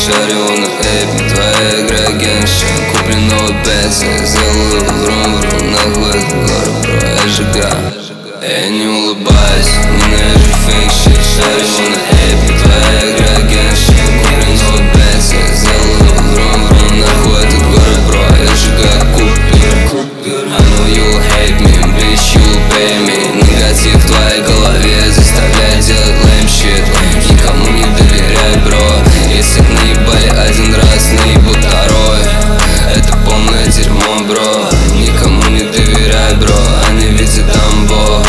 шарю на эпе, твоя игра геншин. Куплен новый Бенц, я сделаю врум-врум. Нахуй этот город, бро, я жига. Я не улыбаюсь, ненавижу фейк щит. Шарю на эпе, твоя игра геншин. Куплен новый Бенц, я сделаю врум-врум. Нахуй этот город, бро, я жига. Купюр. I know you will hate me, bitch, you will pay me. Негатив в твоей голове заставляет делать lame shit. Никому не доверяй, бро. Если наебали один раз, наебут второй. Это полное дерьмо, бро. Никому не доверяй, бро. Они видят дамбо.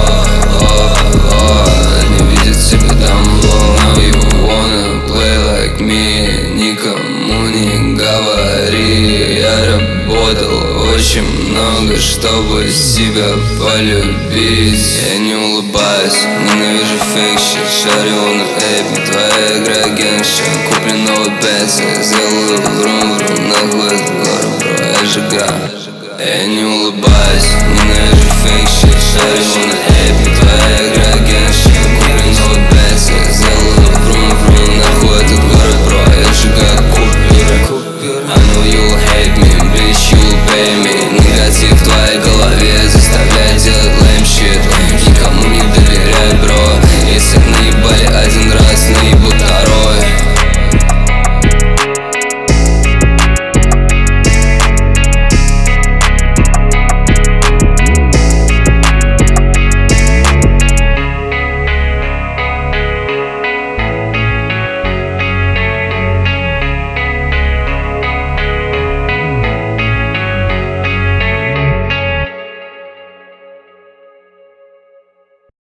Они видят себе дамбо. Now you wanna play like me. Никому не говори. Я работал очень много, чтобы тебя полюбить. Я не улыбаюсь, ненавижу фейк щит. Шарю на эпе, твоя игра геншин. Куплен новый Бенц, я сделаю врум-врум. Нахуй этот город, бро, я жига. Я не улыбаюсь, ненавижу фейк щит. Шарю на эпе, твоя игра